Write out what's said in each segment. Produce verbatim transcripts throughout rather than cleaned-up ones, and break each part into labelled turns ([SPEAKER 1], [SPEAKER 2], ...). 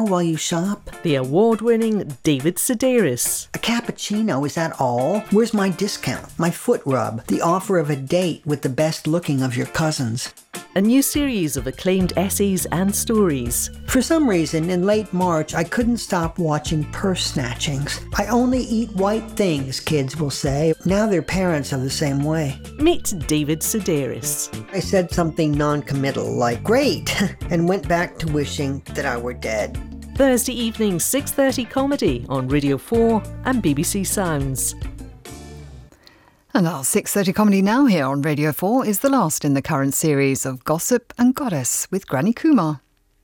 [SPEAKER 1] while you shop?
[SPEAKER 2] The award-winning David Sedaris.
[SPEAKER 1] A cappuccino, is that all? Where's my discount? My foot rub? The offer of a date with the best looking of your cousins?
[SPEAKER 2] A new series of acclaimed essays and stories.
[SPEAKER 1] For some reason, in late March, I couldn't stop watching purse snatchings. I only eat white things, kids will say. Now their parents are the same way.
[SPEAKER 2] Meet David Sedaris.
[SPEAKER 1] I said something non-committal like, great, and went back to wishing that I were dead.
[SPEAKER 2] Thursday evening, six thirty comedy on Radio four and B B C Sounds.
[SPEAKER 3] And our six thirty comedy now here on Radio four is the last in the current series of Gossip and Goddess with Granny Kumar.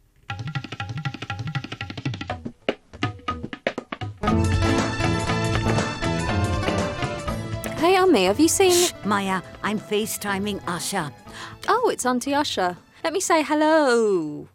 [SPEAKER 4] Hey, Ummi, have you seen...
[SPEAKER 5] Shh, Maya, I'm FaceTiming Asha.
[SPEAKER 4] Oh, it's Auntie Asha. Let me say hello.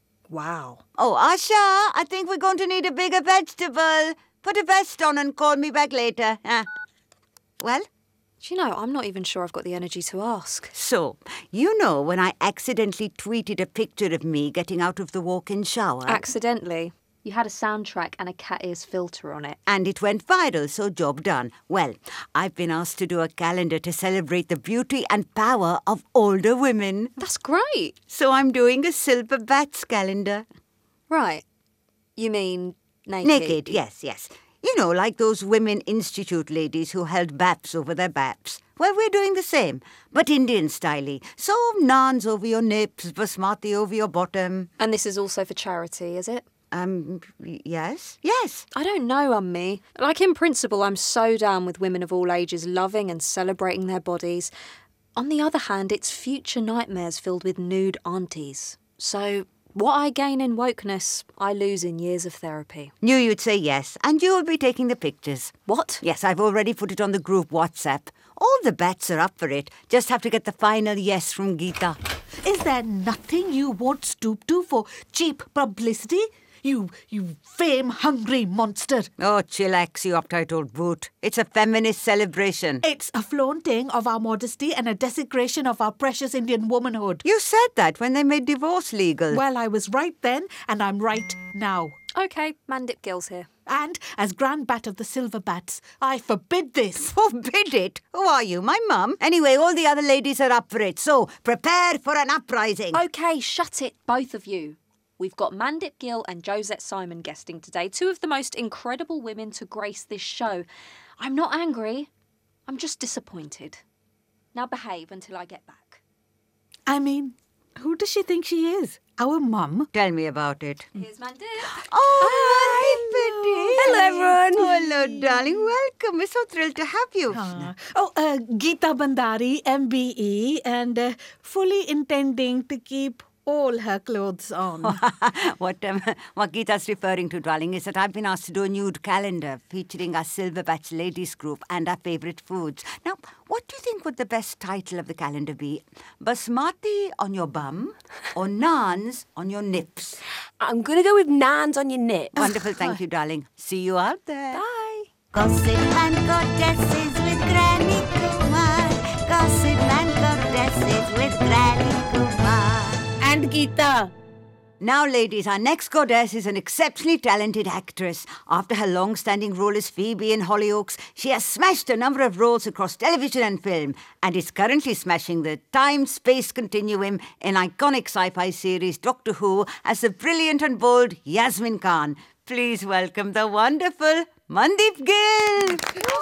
[SPEAKER 4] Wow.
[SPEAKER 5] Oh, Asha, I think we're going to need a bigger vegetable. Put a vest on and call me back later. Huh? Well?
[SPEAKER 4] Do you know, I'm not even sure I've got the energy to ask.
[SPEAKER 5] So, you know when I accidentally tweeted a picture of me getting out of the walk-in shower?
[SPEAKER 4] Accidentally? You had a soundtrack and a cat ears filter on it.
[SPEAKER 5] And it went viral, so job done. Well, I've been asked to do a calendar to celebrate the beauty and power of older women.
[SPEAKER 4] That's great.
[SPEAKER 5] So I'm doing a Silver Bats calendar.
[SPEAKER 4] Right. You mean naked?
[SPEAKER 5] Naked, yes, yes. You know, like those Women Institute ladies who held baps over their baps. Well, we're doing the same, but Indian-style. So, naans over your nips, basmati over your bottom.
[SPEAKER 4] And this is also for charity, is it?
[SPEAKER 5] Um, yes, yes.
[SPEAKER 4] I don't know, Ummi. Like, in principle, I'm so down with women of all ages loving and celebrating their bodies. On the other hand, it's future nightmares filled with nude aunties. So, what I gain in wokeness, I lose in years of therapy.
[SPEAKER 5] Knew you'd say yes, and you'll be taking the pictures.
[SPEAKER 4] What?
[SPEAKER 5] Yes, I've already put it on the group WhatsApp. All the bets are up for it. Just have to get the final yes from Geeta.
[SPEAKER 6] Is there nothing you won't stoop to for cheap publicity? You, you fame-hungry monster.
[SPEAKER 5] Oh, chillax, you uptight old boot. It's a feminist celebration.
[SPEAKER 6] It's a flaunting of our modesty and a desecration of our precious Indian womanhood.
[SPEAKER 5] You said that when they made divorce legal.
[SPEAKER 6] Well, I was right then, and I'm right now.
[SPEAKER 4] OK, Mandip Gill's here.
[SPEAKER 6] And, as Grand Bat of the Silver Bats, I forbid this.
[SPEAKER 5] Forbid it? Who are you, my mum? Anyway, all the other ladies are up for it, so prepare for an uprising.
[SPEAKER 4] OK, shut it, both of you. We've got Mandip Gill and Josette Simon guesting today, two of the most incredible women to grace this show. I'm not angry. I'm just disappointed. Now behave until I get back.
[SPEAKER 6] I mean, who does she think she is? Our mum?
[SPEAKER 5] Tell me about it.
[SPEAKER 4] Here's Mandip.
[SPEAKER 5] Oh,
[SPEAKER 7] Hello, everyone.
[SPEAKER 5] Oh, hello, darling. Welcome. We're so thrilled to have you.
[SPEAKER 6] Uh, oh, uh, Geeta Bandari, M B E, and uh, fully intending to keep all her clothes on.
[SPEAKER 5] what, um, what Geeta's referring to, darling, is that I've been asked to do a nude calendar featuring our Silver Bats ladies group and our favourite foods. Now, what do you think would the best title of the calendar be? Basmati on your bum or naans on your nips?
[SPEAKER 7] I'm going to go with naans on your nips.
[SPEAKER 5] Wonderful, thank you, darling. See you out there.
[SPEAKER 7] Bye.
[SPEAKER 5] Gossip and Goddesses with Granny Kumar. Gossip and Goddesses with Granny Kumar.
[SPEAKER 7] And Geeta.
[SPEAKER 5] Now, ladies, our next goddess is an exceptionally talented actress. After her long-standing role as Phoebe in Hollyoaks, she has smashed a number of roles across television and film and is currently smashing the time-space continuum in iconic sci-fi series Doctor Who as the brilliant and bold Yasmin Khan. Please welcome the wonderful Mandip Gill.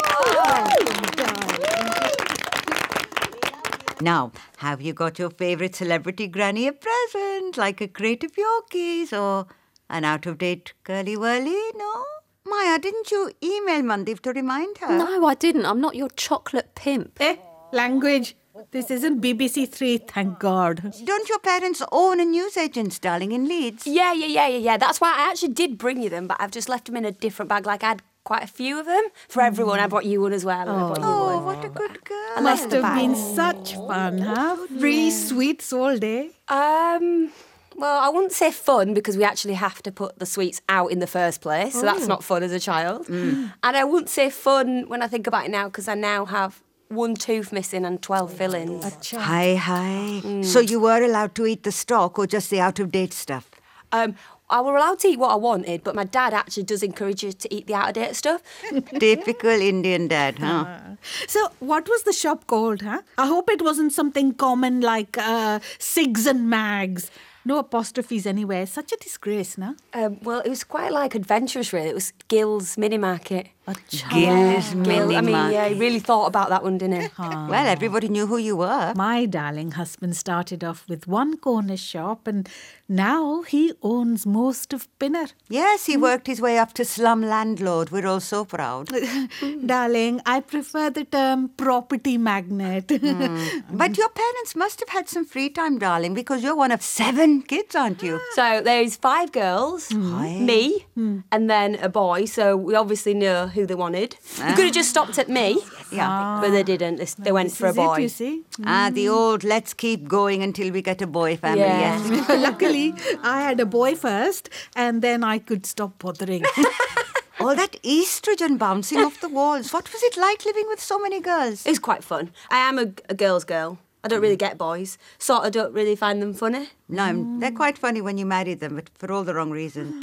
[SPEAKER 5] Now, have you got your favourite celebrity granny a present, like a crate of Yorkies or an out-of-date curly-whirly? No? Maya, didn't you email Mandip to remind her?
[SPEAKER 4] No, I didn't. I'm not your chocolate pimp.
[SPEAKER 6] Eh, language. This isn't B B C Three, thank God.
[SPEAKER 5] Don't your parents own a newsagent, darling, in Leeds?
[SPEAKER 7] Yeah, yeah, yeah, yeah, yeah. That's why I actually did bring you them, but I've just left them in a different bag. Like, I had quite a few of them for everyone. I brought you one as well. And I brought you
[SPEAKER 5] Oh,
[SPEAKER 7] one.
[SPEAKER 5] what a good girl.
[SPEAKER 7] I
[SPEAKER 6] Must
[SPEAKER 7] left the
[SPEAKER 6] have
[SPEAKER 7] bag.
[SPEAKER 6] been such fun, huh? Free sweets all day.
[SPEAKER 7] Um, well, I wouldn't say fun because we actually have to put the sweets out in the first place, so that's not fun as a child. And I wouldn't say fun when I think about it now because I now have one tooth missing and twelve fillings.
[SPEAKER 5] Hi, hi. So you were allowed to eat the stock or just the out-of-date stuff?
[SPEAKER 7] Um, I was allowed to eat what I wanted, but my dad actually does encourage you to eat the out-of-date stuff.
[SPEAKER 5] Typical Indian dad, huh?
[SPEAKER 6] Uh, so, what was the shop called, huh? I hope it wasn't something common like uh, Sigs and Mags. No apostrophes anywhere. Such a disgrace, no?
[SPEAKER 7] Um, well, it was quite like adventurous, really. It was Gill's Mini Market.
[SPEAKER 5] Gill's
[SPEAKER 7] Gill,
[SPEAKER 5] Mini
[SPEAKER 7] I mean,
[SPEAKER 5] Market.
[SPEAKER 7] yeah, he really thought about that one, didn't he?
[SPEAKER 5] Well, everybody knew who you were.
[SPEAKER 6] My darling husband started off with one corner shop and now he owns most of Pinner.
[SPEAKER 5] Yes, he worked his way up to slum landlord. We're all so proud.
[SPEAKER 6] Darling, I prefer the term property magnate.
[SPEAKER 5] But your parents must have had some free time, darling, because you're one of seven kids, aren't you?
[SPEAKER 7] So there's five girls, me, and then a boy. So we obviously know who they wanted. They could have just stopped at me,
[SPEAKER 5] Yeah.
[SPEAKER 7] but they didn't. They, they went
[SPEAKER 6] This
[SPEAKER 7] for a
[SPEAKER 6] is it,
[SPEAKER 7] boy.
[SPEAKER 6] you see.
[SPEAKER 5] Ah, the old let's keep going until we get a boy family,
[SPEAKER 7] Yeah.
[SPEAKER 5] yes.
[SPEAKER 6] Luckily, I had a boy first and then I could stop bothering.
[SPEAKER 5] All that estrogen bouncing off the walls. What was it like living with so many girls?
[SPEAKER 7] It was quite fun. I am a, a girl's girl. I don't really get boys. Sort of don't really find them funny.
[SPEAKER 5] No, they're quite funny when you married them, but for all the wrong reasons.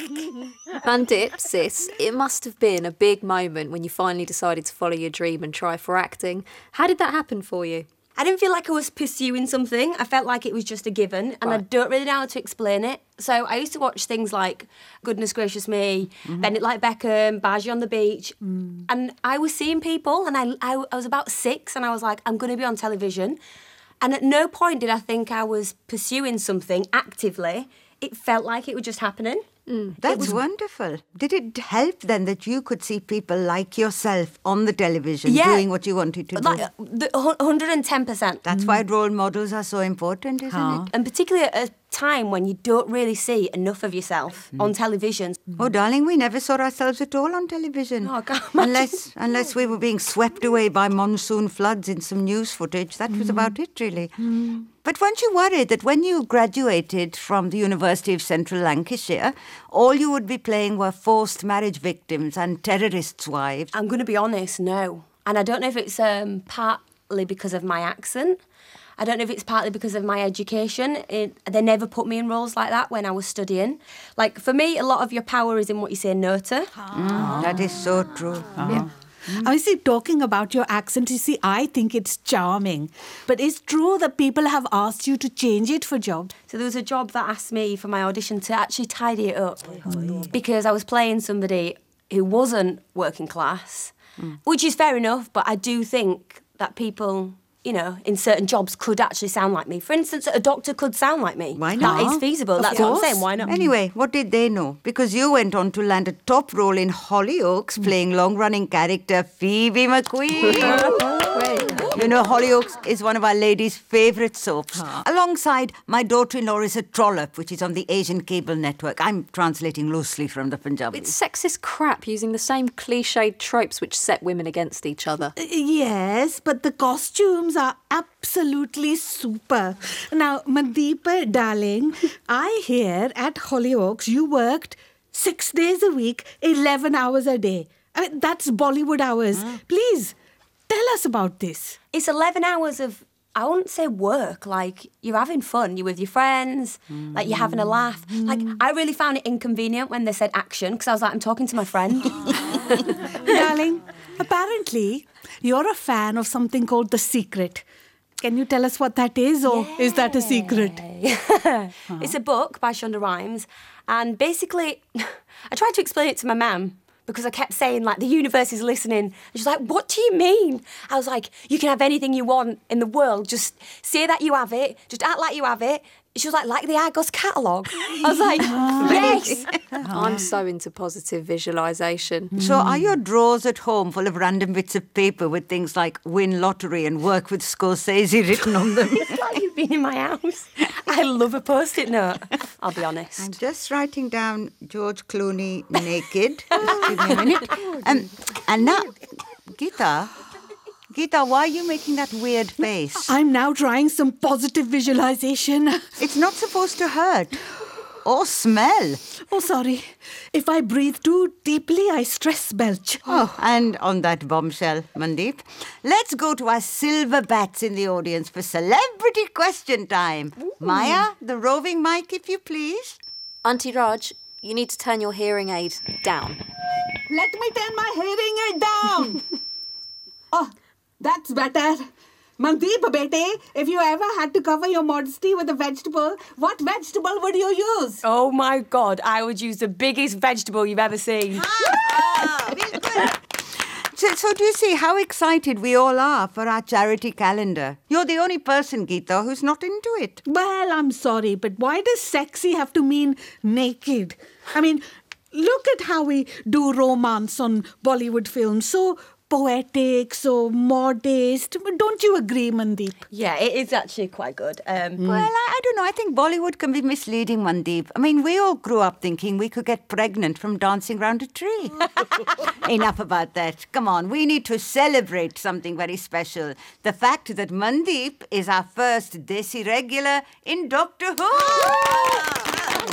[SPEAKER 4] Mandip, sis, it must have been a big moment when you finally decided to follow your dream and try for acting. How did that happen for you?
[SPEAKER 7] I didn't feel like I was pursuing something. I felt like it was just a given, and I don't really know how to explain it. So I used to watch things like Goodness Gracious Me, Bend It Like Beckham, Baji on the Beach, and I was seeing people, and I, I, I was about six, and I was like, I'm going to be on television. And at no point did I think I was pursuing something actively. It felt like it was just happening.
[SPEAKER 5] That's wonderful. Did it help then that you could see people like yourself on the television
[SPEAKER 7] Yeah.
[SPEAKER 5] doing what you wanted to do?
[SPEAKER 7] Like, uh, the one hundred ten percent.
[SPEAKER 5] That's why role models are so important, isn't it?
[SPEAKER 7] And particularly at a time when you don't really see enough of yourself on television.
[SPEAKER 5] Oh, darling, we never saw ourselves at all on television.
[SPEAKER 7] Oh, I can't imagine.
[SPEAKER 5] unless, unless we were being swept away by monsoon floods in some news footage. That was about it, really. But weren't you worried that when you graduated from the University of Central Lancashire, all you would be playing were forced marriage victims and terrorists' wives?
[SPEAKER 7] I'm going to be honest, no. And I don't know if it's um, partly because of my accent. I don't know if it's partly because of my education. It, they never put me in roles like that when I was studying. Like, for me, a lot of your power is in what you say no to.
[SPEAKER 5] Mm, that is so true.
[SPEAKER 6] Yeah. I see, talking about your accent, you see, I think it's charming. But it's true that people have asked you to change it for jobs.
[SPEAKER 7] So there was a job that asked me for my audition to actually tidy it up because I was playing somebody who wasn't working class, which is fair enough, but I do think that people, you know, in certain jobs could actually sound like me. For instance, a doctor could sound like me.
[SPEAKER 5] Why not?
[SPEAKER 7] That is feasible.
[SPEAKER 5] Of
[SPEAKER 7] That's what I'm
[SPEAKER 5] course.
[SPEAKER 7] saying. Why not?
[SPEAKER 5] Anyway, what did they know? Because you went on to land a top role in Hollyoaks, playing long-running character Phoebe McQueen. You know, Hollyoaks is one of our ladies' favourite soaps. Alongside My Daughter-in-Law is a Trollop, which is on the Asian cable network. I'm translating loosely from the Punjabi.
[SPEAKER 4] It's sexist crap using the same cliched tropes which set women against each other.
[SPEAKER 6] Yes, but the costumes are absolutely super. Now, Mandeep, darling, I hear at Hollyoaks you worked six days a week, eleven hours a day. I mean, that's Bollywood hours. Please, tell us about this.
[SPEAKER 7] It's eleven hours of, I wouldn't say work, like you're having fun, you're with your friends, like you're having a laugh. Like, I really found it inconvenient when they said action because I was like, I'm talking to my friend.
[SPEAKER 6] Darling, apparently you're a fan of something called The Secret. Can you tell us what that is, or is that a secret?
[SPEAKER 7] It's a book by Shonda Rhimes, and basically, I tried to explain it to my mum because I kept saying, like, the universe is listening. And she's like, what do you mean? I was like, you can have anything you want in the world. Just say that you have it. Just act like you have it. She was like, like the Argos catalogue. I was like, yes.
[SPEAKER 4] I'm so into positive visualisation.
[SPEAKER 5] So are your drawers at home full of random bits of paper with things like win lottery and work with Scorsese written on them?
[SPEAKER 7] It's like you've been in my house. I love a post-it note, I'll be honest.
[SPEAKER 5] I'm just writing down George Clooney naked. Just give me a minute. Um, and now, Geeta, Geeta, why are you making that weird face?
[SPEAKER 6] I'm now trying some positive visualization.
[SPEAKER 5] It's not supposed to hurt. Or smell.
[SPEAKER 6] Oh, sorry. If I breathe too deeply, I stress belch.
[SPEAKER 5] Oh, and on that bombshell, Mandeep, let's go to our silver bats in the audience for celebrity question time. Maya, the roving mic, if you please.
[SPEAKER 4] Auntie Raj, you need to turn your hearing aid down.
[SPEAKER 6] Let me turn my hearing aid down. Oh, that's better. Mandeep, bete, if you ever had to cover your modesty with a vegetable, what vegetable would you use?
[SPEAKER 7] Oh my God, I would use the biggest vegetable you've ever seen.
[SPEAKER 5] So, so do you see how excited we all are for our charity calendar? You're the only person, Geeta, who's not into it.
[SPEAKER 6] Well, I'm sorry, but why does sexy have to mean naked? I mean, look at how we do romance on Bollywood films. So poetic, so modest. Don't you agree, Mandeep?
[SPEAKER 7] Yeah, it is actually quite good. Um,
[SPEAKER 5] Well, I, I don't know. I think Bollywood can be misleading, Mandeep. I mean, we all grew up thinking we could get pregnant from dancing round a tree. Enough about that. Come on, we need to celebrate something very special. The fact that Mandeep is our first Desi regular in Doctor Who.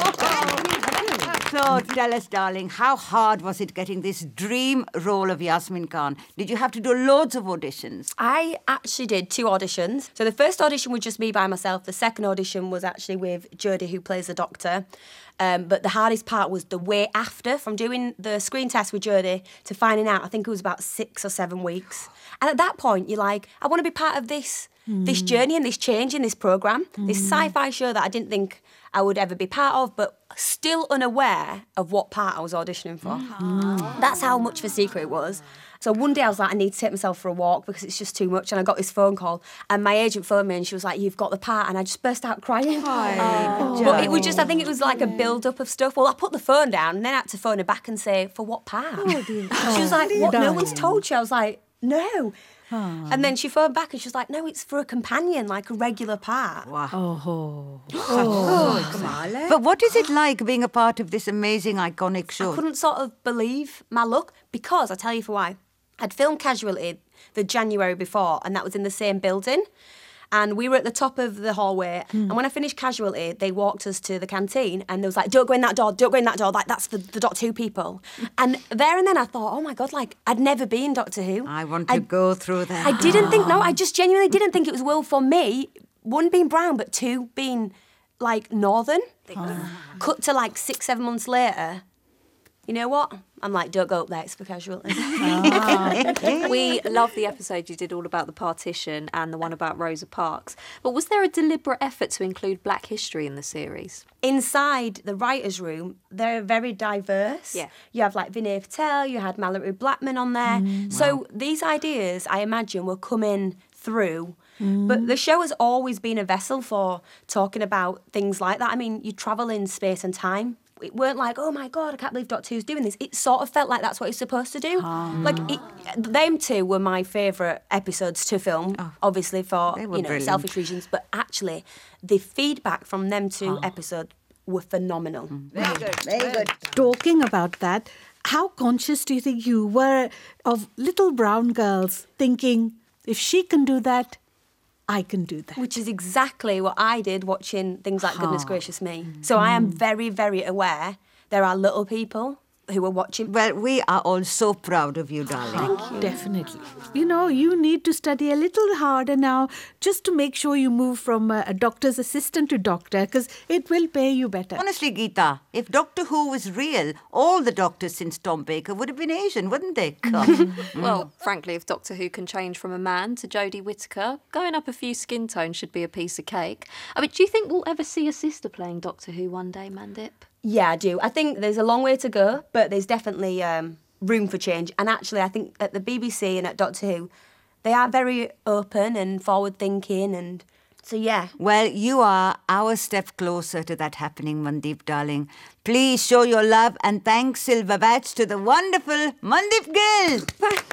[SPEAKER 5] So tell us, darling, how hard was it getting this dream role of Yasmin Khan? Did you have to do loads of auditions?
[SPEAKER 7] I actually did two auditions. So the first audition was just me by myself. The second audition was actually with Jodie, who plays the Doctor. Um, but the hardest part was the way after, from doing the screen test with Jodie to finding out. I think it was about six or seven weeks. And at that point, you're like, I want to be part of this, mm. this journey and this change in this programme, mm. this sci-fi show that I didn't think I would ever be part of, but still unaware of what part I was auditioning for. Mm. That's how much of a secret it was. So one day I was like, I need to take myself for a walk because it's just too much. And I got this phone call and my agent phoned me and she was like, you've got the part. And I just burst out crying. Oh. But it was just, I think it was like a build-up of stuff. Well, I put the phone down and then I had to phone her back and say, for what part? Oh, dear. She was like, what? No one's told you. I was like, no. Oh. And then she phoned back and she was like, no, it's for a companion, like a regular part.
[SPEAKER 5] Wow. Oh. Oh. Oh. But what is it like being a part of this amazing, iconic show?
[SPEAKER 7] I couldn't sort of believe my luck because, I'll tell you for why. I'd filmed Casualty the January before and that was in the same building. And we were at the top of the hallway. Mm. And when I finished Casualty, they walked us to the canteen and they was like, don't go in that door, don't go in that door. Like, that's for the Doctor Who people. And there and then I thought, oh my God, like, I'd never been Doctor Who.
[SPEAKER 5] I want to I, go through that.
[SPEAKER 7] I didn't think, no, I just genuinely didn't think it was Will for me. One, being brown, but two, being, like, northern. Oh. Cut to, like, six, seven months later. You know what? I'm like, don't go up there, it's for Casualty.
[SPEAKER 4] Oh. We love the episode you did all about the partition and the one about Rosa Parks. But was there a deliberate effort to include Black history in the series?
[SPEAKER 7] Inside the writer's room, they're very diverse.
[SPEAKER 4] Yeah.
[SPEAKER 7] You have like Vinay Patel, you had Mallory Blackman on there. Mm, so wow. These ideas, I imagine, will come in through. Mm. But the show has always been a vessel for talking about things like that. I mean, you travel in space and time. It weren't like, oh my God, I can't believe Doctor Who's doing this. It sort of felt like that's what it's supposed to do. Oh. Like, it, them two were my favourite episodes to film, oh. obviously for you know brilliant. selfish reasons. But actually, the feedback from them two oh. episodes were phenomenal.
[SPEAKER 5] Mm. Very good, very good.
[SPEAKER 6] Talking about that, how conscious do you think you were of little brown girls thinking, if she can do that, I can do that.
[SPEAKER 7] Which is exactly what I did watching things like Goodness Gracious Me. So I am very, very aware there are little people who are watching.
[SPEAKER 5] Well, we are all so proud of you, darling.
[SPEAKER 6] Thank you. Definitely. You know, you need to study a little harder now just to make sure you move from a, a doctor's assistant to doctor because it will pay you better.
[SPEAKER 5] Honestly, Geeta, if Doctor Who was real, all the doctors since Tom Baker would have been Asian, wouldn't they?
[SPEAKER 4] Well, frankly, if Doctor Who can change from a man to Jodie Whittaker, going up a few skin tones should be a piece of cake. I mean, do you think we'll ever see a sister playing Doctor Who one day, Mandip?
[SPEAKER 7] Yeah, I do. I think there's a long way to go, but there's definitely um, room for change. And actually, I think at the B B C and at Doctor Who, they are very open and forward-thinking, and so, yeah.
[SPEAKER 5] Well, you are our step closer to that happening, Mandeep, darling. Please show your love and thank Silver Badge to the wonderful Mandeep Gill.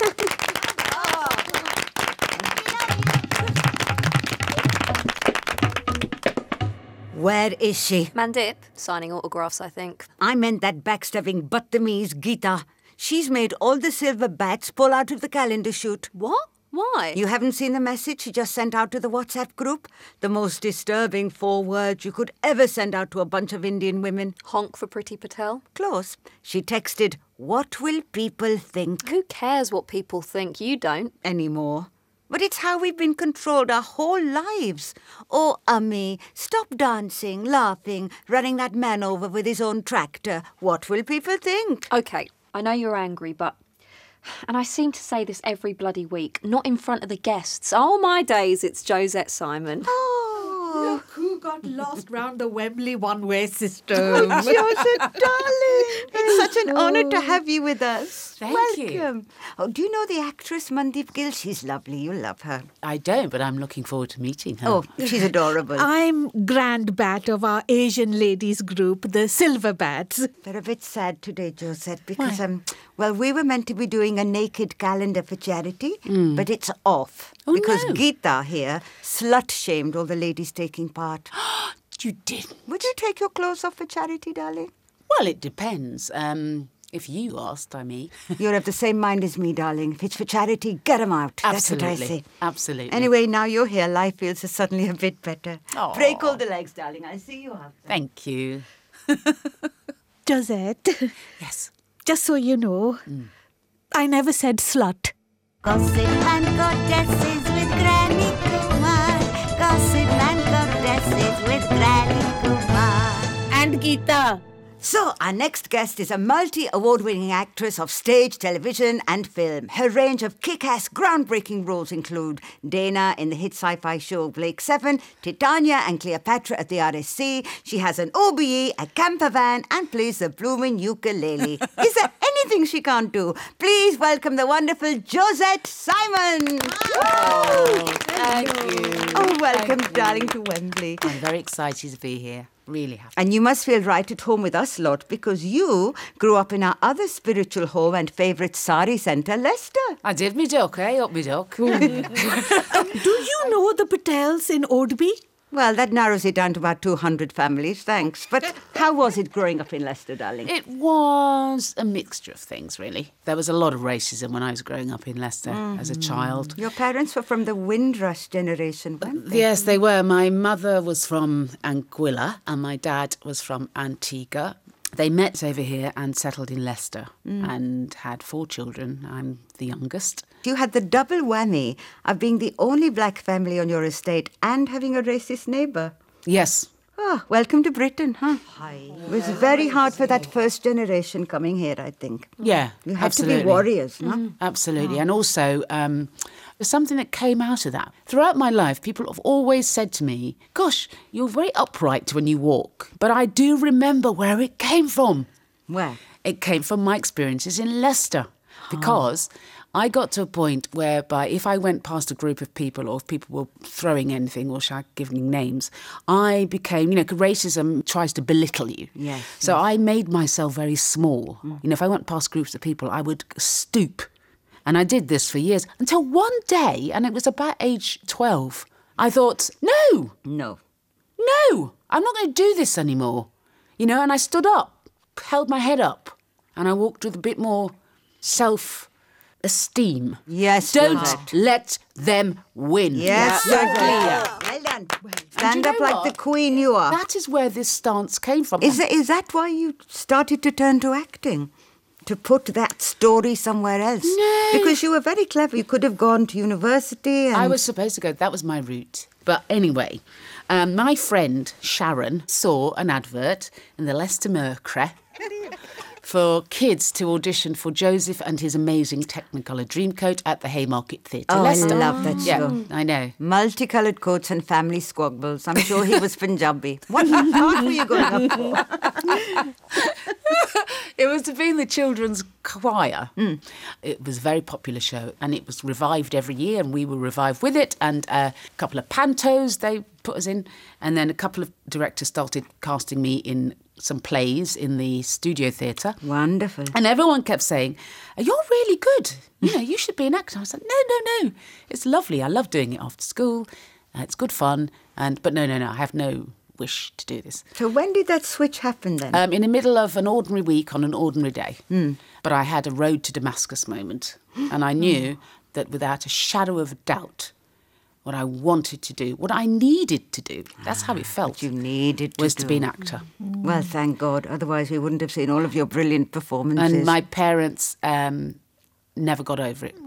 [SPEAKER 5] Where is she?
[SPEAKER 4] Mandip, signing autographs, I think.
[SPEAKER 5] I meant that backstabbing Battamese Geeta. She's made all the silver bats pull out of the calendar shoot.
[SPEAKER 4] What? Why?
[SPEAKER 5] You haven't seen the message she just sent out to the WhatsApp group? The most disturbing four words you could ever send out to a bunch of Indian women.
[SPEAKER 4] Honk for Priti Patel?
[SPEAKER 5] Close. She texted, what will people think?
[SPEAKER 4] Who cares what people think? You don't.
[SPEAKER 5] Anymore. But it's how we've been controlled our whole lives. Oh, Ummi, stop dancing, laughing, running that man over with his own tractor. What will people think?
[SPEAKER 4] OK, I know you're angry, but... And I seem to say this every bloody week, not in front of the guests. Oh, my days, it's Josette Simon.
[SPEAKER 5] Oh,
[SPEAKER 6] Look who got lost round the Wembley one-way system.
[SPEAKER 5] oh Joseph, darling. It's such an honour to have you with us.
[SPEAKER 8] Thank you.
[SPEAKER 5] Welcome. Oh, do you know the actress Mandeep Gill? She's lovely. You'll love her.
[SPEAKER 8] I don't, but I'm looking forward to meeting her.
[SPEAKER 5] Oh, she's adorable.
[SPEAKER 6] I'm Grand Bat of our Asian ladies group, the Silver Bats.
[SPEAKER 5] They're a bit sad today, Josette, because, um, well, we were meant to be doing a naked calendar for charity, mm. but it's off.
[SPEAKER 8] Oh,
[SPEAKER 5] because
[SPEAKER 8] no.
[SPEAKER 5] Geeta here slut-shamed all the ladies taking part.
[SPEAKER 8] You didn't?
[SPEAKER 5] Would you take your clothes off for charity, darling?
[SPEAKER 8] Well, it depends. Um, if you asked, I mean.
[SPEAKER 5] You're of the same mind as me, darling. If it's for charity, get 'em out.
[SPEAKER 8] Absolutely.
[SPEAKER 5] That's what I say.
[SPEAKER 8] Absolutely.
[SPEAKER 5] Anyway, now you're here, life feels suddenly a bit better.
[SPEAKER 8] Aww.
[SPEAKER 5] Break all the legs, darling. I'll see you after.
[SPEAKER 8] Thank you.
[SPEAKER 6] Josette,
[SPEAKER 8] Yes.
[SPEAKER 6] just so you know, mm. I never said slut.
[SPEAKER 5] Gossip and goddesses with Granny Kumar. Gossip and goddesses with Granny Kumar.
[SPEAKER 7] And Geeta.
[SPEAKER 5] So, our next guest is a multi-award-winning actress of stage, television and film. Her range of kick-ass, groundbreaking roles include Dana in the hit sci-fi show Blake Seven, Titania and Cleopatra at the R S C. She has an O B E, a camper van and plays the blooming ukulele. Is there anything she can't do? Please welcome the wonderful Josette Simon.
[SPEAKER 8] Oh, thank you.
[SPEAKER 5] Oh, welcome,
[SPEAKER 8] Thank
[SPEAKER 5] darling,
[SPEAKER 8] you.
[SPEAKER 5] to Wembley.
[SPEAKER 8] I'm very excited to be here. Really happy.
[SPEAKER 5] And you must feel right at home with us lot because you grew up in our other spiritual home and favourite sari centre, Leicester.
[SPEAKER 8] I did me duck, eh? Up me duck.
[SPEAKER 6] Do you know the Patels in Oadby?
[SPEAKER 5] Well, that narrows it down to about two hundred families, thanks. But how was it growing up in Leicester, darling?
[SPEAKER 8] It was a mixture of things, really. There was a lot of racism when I was growing up in Leicester mm. as a child.
[SPEAKER 5] Your parents were from the Windrush generation, weren't they?
[SPEAKER 8] Yes, they were. My mother was from Anguilla and my dad was from Antigua. They met over here and settled in Leicester mm. and had four children. I'm the youngest.
[SPEAKER 5] You had the double whammy of being the only black family on your estate and having a racist neighbour.
[SPEAKER 8] Yes.
[SPEAKER 5] Oh, welcome to Britain, huh? Hi. It was very hard for that first generation coming here, I think.
[SPEAKER 8] Yeah,
[SPEAKER 5] You had
[SPEAKER 8] absolutely.
[SPEAKER 5] to be warriors, no?
[SPEAKER 8] Mm, absolutely. Oh. And also, um, there's something that came out of that. Throughout my life, people have always said to me, gosh, you're very upright when you walk. But I do remember where it came from.
[SPEAKER 5] Where?
[SPEAKER 8] It came from my experiences in Leicester. Because I got to a point whereby if I went past a group of people or if people were throwing anything or shall I give names, I became, you know, racism tries to belittle you.
[SPEAKER 5] Yes.
[SPEAKER 8] So
[SPEAKER 5] yes.
[SPEAKER 8] I made myself very small. Mm. You know, if I went past groups of people, I would stoop. And I did this for years until one day, and it was about age twelve, I thought, no,
[SPEAKER 5] No.
[SPEAKER 8] no, I'm not going to do this anymore. You know, and I stood up, held my head up, and I walked with a bit more self-esteem.
[SPEAKER 5] Yes,
[SPEAKER 8] Don't
[SPEAKER 5] Josette.
[SPEAKER 8] let them win.
[SPEAKER 5] Yes,
[SPEAKER 8] So
[SPEAKER 5] Josette.
[SPEAKER 8] clear.
[SPEAKER 5] Well done.
[SPEAKER 8] And
[SPEAKER 5] Stand
[SPEAKER 8] do you
[SPEAKER 5] up
[SPEAKER 8] know
[SPEAKER 5] like
[SPEAKER 8] what?
[SPEAKER 5] the queen you are.
[SPEAKER 8] That is where this stance came from.
[SPEAKER 5] Is that, is that why you started to turn to acting? To put that story somewhere else?
[SPEAKER 8] No.
[SPEAKER 5] Because you were very clever. You could have gone to university and...
[SPEAKER 8] I was supposed to go. That was my route. But anyway, um, my friend Sharon saw an advert in the Leicester Mercury for kids to audition for Joseph and his amazing Technicolor Dreamcoat at the Haymarket Theatre,
[SPEAKER 5] Oh,
[SPEAKER 8] Leicester.
[SPEAKER 5] I love that
[SPEAKER 8] Yeah,
[SPEAKER 5] show.
[SPEAKER 8] I know.
[SPEAKER 5] Multicoloured coats and family squabbles. I'm sure he was Punjabi. What part were you going up for?
[SPEAKER 8] It was to be in the children's choir. Mm. It was a very popular show and it was revived every year and we were revived with it and a couple of pantos they put us in and then a couple of directors started casting me in some plays in the studio theatre.
[SPEAKER 5] Wonderful.
[SPEAKER 8] And everyone kept saying, you're really good. You know, you should be an actor. I was like, no, no, no. It's lovely. I love doing it after school. Uh, it's good fun. And But no, no, no. I have no wish to do this.
[SPEAKER 5] So when did that switch happen then?
[SPEAKER 8] Um, in the middle of an ordinary week on an ordinary day. Mm. But I had a road to Damascus moment. And I knew that without a shadow of doubt, what I wanted to do, what I needed to do, that's how it felt.
[SPEAKER 5] What you needed to
[SPEAKER 8] was
[SPEAKER 5] do.
[SPEAKER 8] to be an actor.
[SPEAKER 5] Well, thank God. Otherwise, we wouldn't have seen all of your brilliant performances.
[SPEAKER 8] And my parents um, never got over it.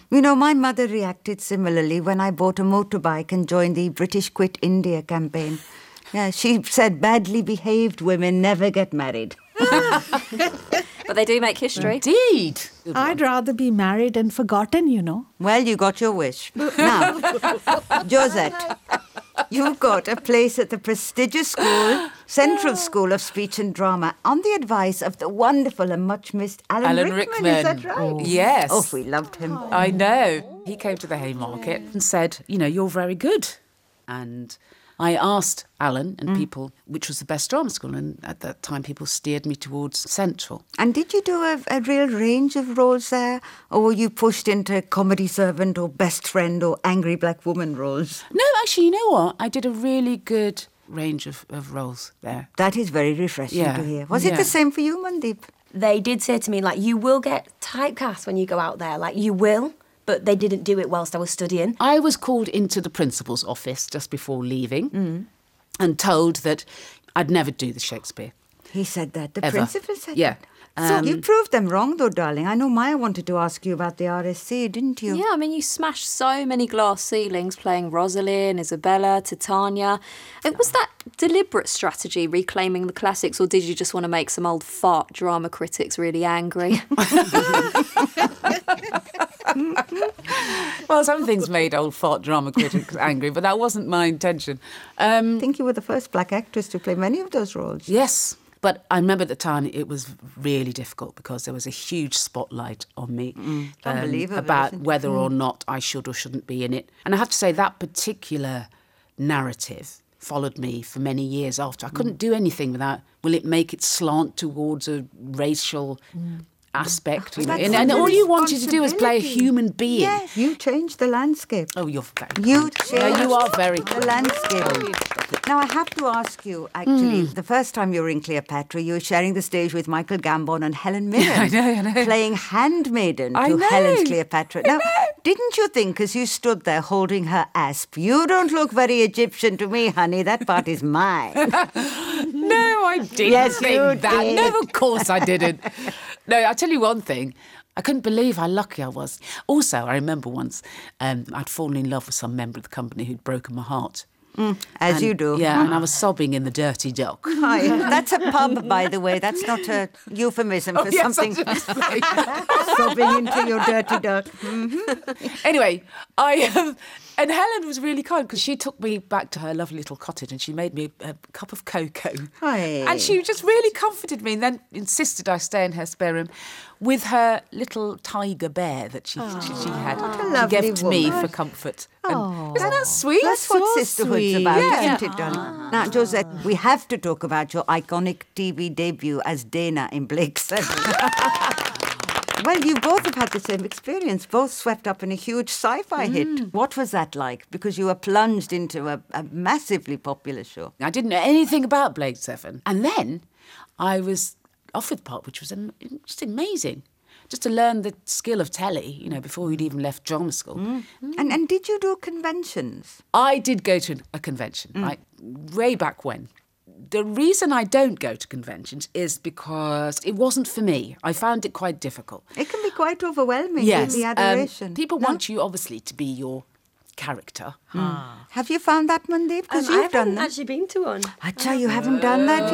[SPEAKER 5] You know, my mother reacted similarly when I bought a motorbike and joined the British Quit India campaign. Yeah, she said badly behaved women never get married.
[SPEAKER 4] But they do make history.
[SPEAKER 8] Indeed.
[SPEAKER 6] I'd rather be married and forgotten, you know.
[SPEAKER 5] Well, you got your wish. Now, Josette, you've got a place at the prestigious school, Central School of Speech and Drama, on the advice of the wonderful and much-missed Alan,
[SPEAKER 8] Alan
[SPEAKER 5] Rickman.
[SPEAKER 8] Rickman.
[SPEAKER 5] Is that right?
[SPEAKER 8] Oh. Yes.
[SPEAKER 5] Oh, we loved him.
[SPEAKER 8] I know. He came to the Haymarket and said, you know, you're very good. And I asked Alan and mm. people which was the best drama school, and at that time people steered me towards Central.
[SPEAKER 5] And did you do a, a real range of roles there? Or were you pushed into comedy servant or best friend or angry black woman roles?
[SPEAKER 8] No, actually, you know what? I did a really good range of, of roles there.
[SPEAKER 5] That is very refreshing
[SPEAKER 8] yeah.
[SPEAKER 5] to hear. Was
[SPEAKER 8] yeah.
[SPEAKER 5] it the same for you, Mandeep?
[SPEAKER 7] They did say to me, like, you will get typecast when you go out there. Like, you will. But they didn't do it whilst I was studying.
[SPEAKER 8] I was called into the principal's office just before leaving mm. and told that I'd never do the Shakespeare.
[SPEAKER 5] He said that? The
[SPEAKER 8] Ever.
[SPEAKER 5] principal said
[SPEAKER 8] yeah.
[SPEAKER 5] that?
[SPEAKER 8] Um,
[SPEAKER 5] So you proved them wrong, though, darling. I know Maya wanted to ask you about the R S C, didn't you?
[SPEAKER 4] Yeah, I mean, you smashed so many glass ceilings playing Rosalind, Isabella, Titania. It was that deliberate strategy, reclaiming the classics, or did you just want to make some old fart drama critics really angry?
[SPEAKER 8] Well, some things made old fart drama critics angry, but that wasn't my intention. Um,
[SPEAKER 5] I think you were the first black actress to play many of those roles.
[SPEAKER 8] Yes. But I remember at the time it was really difficult because there was a huge spotlight on me
[SPEAKER 5] Mm.
[SPEAKER 8] um,
[SPEAKER 5] Unbelievable,
[SPEAKER 8] about
[SPEAKER 5] isn't it?
[SPEAKER 8] whether
[SPEAKER 5] Mm.
[SPEAKER 8] or not I should or shouldn't be in it. And I have to say that particular narrative followed me for many years after. I couldn't do anything without, will it make it slant towards a racial aspect? You know?
[SPEAKER 5] That's
[SPEAKER 8] And, and
[SPEAKER 5] a
[SPEAKER 8] all you wanted to do was play a
[SPEAKER 5] responsibility.
[SPEAKER 8] human being.
[SPEAKER 5] Yes, you changed the landscape.
[SPEAKER 8] Oh, you're very
[SPEAKER 5] You
[SPEAKER 8] kind.
[SPEAKER 5] changed
[SPEAKER 8] Yeah, you are very
[SPEAKER 5] the
[SPEAKER 8] kind.
[SPEAKER 5] landscape. Now, I have to ask you, actually, the first time you were in Cleopatra, you were sharing the stage with Michael Gambon and Helen Mirren.
[SPEAKER 8] I know, I know.
[SPEAKER 5] Playing handmaiden
[SPEAKER 8] I
[SPEAKER 5] to
[SPEAKER 8] know.
[SPEAKER 5] Helen's Cleopatra.
[SPEAKER 8] I
[SPEAKER 5] Now,
[SPEAKER 8] know.
[SPEAKER 5] didn't you think, as you stood there holding her asp, you don't look very Egyptian to me, honey, that part is mine.
[SPEAKER 8] No, I didn't
[SPEAKER 5] Yes,
[SPEAKER 8] think
[SPEAKER 5] you
[SPEAKER 8] that.
[SPEAKER 5] did.
[SPEAKER 8] No, of course I didn't. No, I'll tell you one thing. I couldn't believe how lucky I was. Also, I remember once um, I'd fallen in love with some member of the company who'd broken my heart.
[SPEAKER 5] Mm, as
[SPEAKER 8] And-
[SPEAKER 5] you do.
[SPEAKER 8] Yeah, and I was sobbing in the dirty dock.
[SPEAKER 5] Hi. That's a pub, by the way. That's not a euphemism for
[SPEAKER 8] Oh, yes, I
[SPEAKER 5] something
[SPEAKER 8] should say.
[SPEAKER 5] sobbing into your dirty duck.
[SPEAKER 8] Anyway, I um, and Helen was really kind because she took me back to her lovely little cottage and she made me a, a cup of cocoa.
[SPEAKER 5] Hi.
[SPEAKER 8] And she just really comforted me and then insisted I stay in her spare room with her little tiger bear that she she, she had.
[SPEAKER 5] a
[SPEAKER 8] She
[SPEAKER 5] lovely
[SPEAKER 8] gave to me
[SPEAKER 5] woman.
[SPEAKER 8] for comfort. And isn't that sweet?
[SPEAKER 5] That's what
[SPEAKER 6] So
[SPEAKER 5] sisterhood's
[SPEAKER 6] sweet.
[SPEAKER 5] about,
[SPEAKER 8] Yeah.
[SPEAKER 5] isn't it, darling? Now, Josette, we have to talk about your iconic T V debut as Dana in Blake Seven. Well, you both have had the same experience, both swept up in a huge sci-fi hit. What was that like? Because you were plunged into a, a massively popular show.
[SPEAKER 8] I didn't know anything about Blade Seven. And then I was offered the part, which was am- just amazing. Just to learn the skill of telly, you know, before we'd even left drama school.
[SPEAKER 5] And and did you do conventions?
[SPEAKER 8] I did go to a convention, right, way back when. The reason I don't go to conventions is because it wasn't for me. I found it quite difficult.
[SPEAKER 5] It can be quite overwhelming,
[SPEAKER 8] Yes,
[SPEAKER 5] the
[SPEAKER 8] um,
[SPEAKER 5] adoration.
[SPEAKER 8] people
[SPEAKER 5] No?
[SPEAKER 8] want you, obviously, to be your character.
[SPEAKER 5] Have you found that, Mandeep? Because
[SPEAKER 7] Um, I
[SPEAKER 5] you've done
[SPEAKER 7] haven't
[SPEAKER 5] that.
[SPEAKER 7] actually been to one.
[SPEAKER 5] Acha, you haven't done that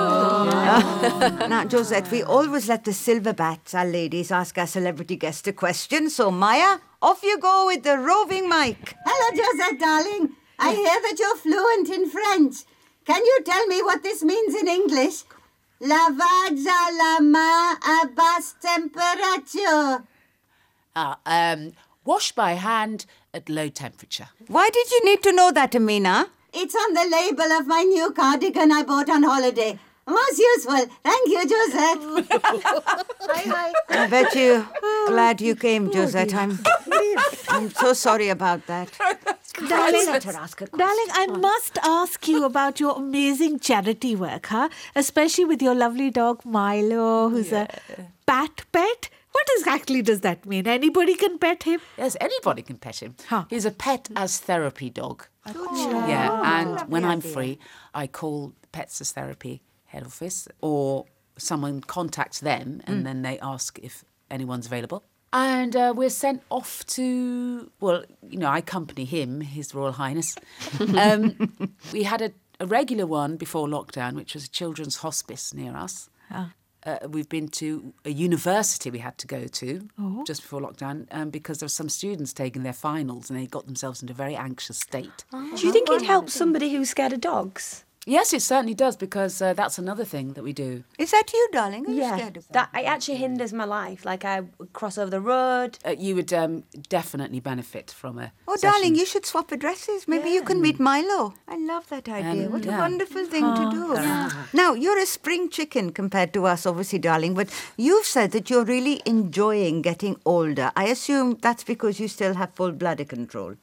[SPEAKER 5] yet. Now, Josette, we always let the silver bats, our ladies, ask our celebrity guest a question. So, Maya, off you go with the roving mic.
[SPEAKER 9] Hello, Josette, darling. I hear that you're fluent in French. Can you tell me what this means in English? Lavage à la main à basse température.
[SPEAKER 8] Ah, um, wash by hand at low temperature.
[SPEAKER 5] Why did you need to know that, Amina?
[SPEAKER 9] It's on the label of my new cardigan I bought on holiday. Most useful. Thank you, Josette. Hi, hi.
[SPEAKER 5] I bet you glad you came, Josette. I'm, I'm so sorry about that.
[SPEAKER 6] Darling,
[SPEAKER 5] Let her ask a question.
[SPEAKER 6] darling, I must ask you about your amazing charity work, huh? Especially with your lovely dog Milo, who's a pat pet. What exactly does that mean? Anybody can pet him?
[SPEAKER 8] Yes, anybody can pet him.
[SPEAKER 6] Huh.
[SPEAKER 8] He's a pet as therapy dog. Yeah, and when I'm free, I call Pets as Therapy head office or someone contacts them and then they ask if anyone's available. And uh, we're sent off to, well, you know, I accompany him, His Royal Highness. Um, we had a, a regular one before lockdown, which was a children's hospice near us.
[SPEAKER 6] Ah.
[SPEAKER 8] Uh, we've been to a university we had to go to
[SPEAKER 6] Oh.
[SPEAKER 8] just before lockdown um, because there were some students taking their finals and they got themselves into a very anxious state.
[SPEAKER 7] Do you think it helps somebody who's scared of dogs?
[SPEAKER 8] Yes, it certainly does, because uh, that's another thing that we do.
[SPEAKER 5] Is that you, darling? Are you scared of
[SPEAKER 7] That it actually hinders my life. Like I would cross over the road.
[SPEAKER 8] Uh, you would um, definitely benefit from a
[SPEAKER 5] Oh,
[SPEAKER 8] session.
[SPEAKER 5] darling, you should swap addresses. Maybe you can meet Milo. I love that idea.
[SPEAKER 8] Um,
[SPEAKER 5] what
[SPEAKER 8] yeah.
[SPEAKER 5] a wonderful thing to do. Now, you're a spring chicken compared to us, obviously, darling, but you've said that you're really enjoying getting older. I assume that's because you still have full bladder control.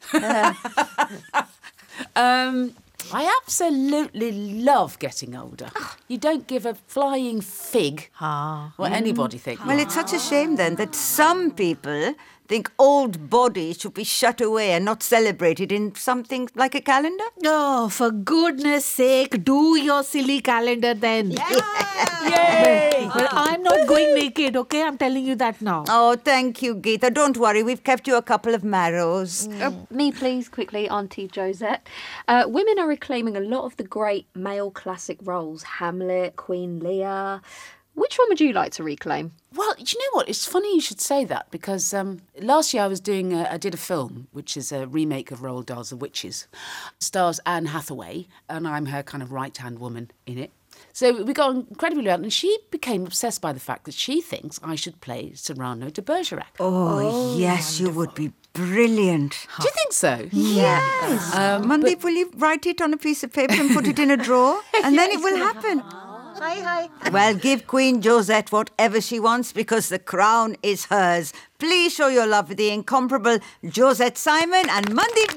[SPEAKER 8] Um, I absolutely love getting older. You don't give a flying fig what anybody thinks.
[SPEAKER 5] Well, it's such a shame then that some people think old bodies should be shut away and not celebrated in something like a calendar.
[SPEAKER 6] Oh, for goodness sake, do your silly calendar then.
[SPEAKER 8] Yay!
[SPEAKER 6] Well, I'm not going naked, okay? I'm telling you that now.
[SPEAKER 5] Oh, thank you, Geeta. Don't worry, we've kept you a couple of marrows.
[SPEAKER 4] Uh, me, please, quickly, Auntie Josette. Uh, women are reclaiming a lot of the great male classic roles. Hamlet, Queen Lear. Which one would you like to reclaim?
[SPEAKER 8] Well, do you know what? It's funny you should say that because um, last year I was doing, a, I did a film which is a remake of Roald Dahl's The Witches. Stars Anne Hathaway, and I'm her kind of right-hand woman in it. So we got incredibly well, and she became obsessed by the fact that she thinks I should play Cyrano de Bergerac.
[SPEAKER 5] Oh, yes, you would be brilliant.
[SPEAKER 8] Do you think so?
[SPEAKER 5] Yes. Um, Mandeep, will you write it on a piece of paper and put it in a drawer? And then it will happen.
[SPEAKER 9] Hi, hi.
[SPEAKER 5] Well, give Queen Josette whatever she wants because the crown is hers. Please show your love for the incomparable Josette Simon and Mandeep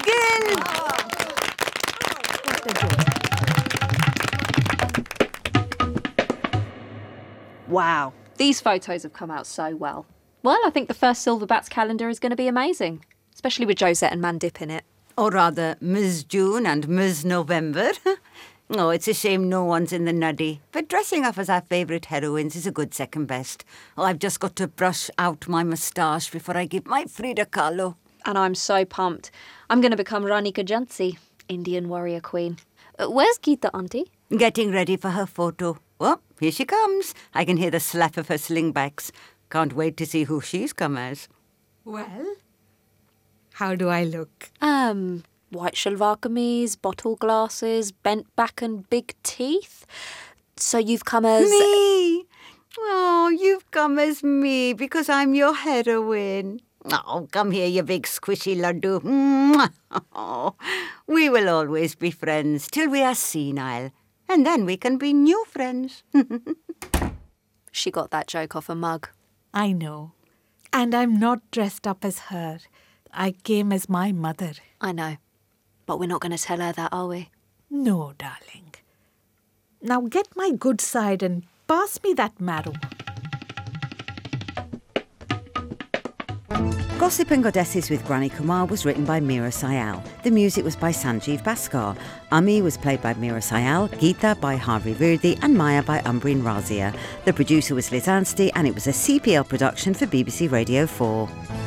[SPEAKER 5] Gill.
[SPEAKER 4] Wow, these photos have come out so well. Well, I think the first Silver Bats calendar is going to be amazing, especially with Josette and Mandip in it.
[SPEAKER 5] Or rather, Miss June and Miss November. Oh, it's a shame no one's in the nuddy. But dressing up as our favourite heroines is a good second best. Oh, I've just got to brush out my moustache before I give my Frida Kahlo.
[SPEAKER 4] And I'm so pumped. I'm going to become Rani Kajansi, Indian warrior queen. Uh, where's Geeta, Auntie?
[SPEAKER 5] Getting ready for her photo. Oh, here she comes. I can hear the slap of her slingbacks. Can't wait to see who she's come as.
[SPEAKER 6] Well, how do I look?
[SPEAKER 4] Um... White shalwar kameez, bottle glasses, bent back and big teeth. So you've come as...
[SPEAKER 5] Me! Oh, you've come as me because I'm your heroine. Oh, come here, you big squishy laddu. Mwah. Oh, we will always be friends till we are senile. And then we can be new friends.
[SPEAKER 4] She got that joke off a mug.
[SPEAKER 6] I know. And I'm not dressed up as her. I came as my mother.
[SPEAKER 4] I know. But we're not going to tell her that, are we?
[SPEAKER 6] No, darling. Now get my good side and pass me that marrow.
[SPEAKER 5] Gossip and Goddesses with Granny Kumar was written by Meera Syal. The music was by Sanjeev Bhaskar. Ami was played by Meera Syal, Geeta by Harvey Virdi and Maya by Umbreen Razia. The producer was Liz Anstey and it was a C P L production for B B C Radio four.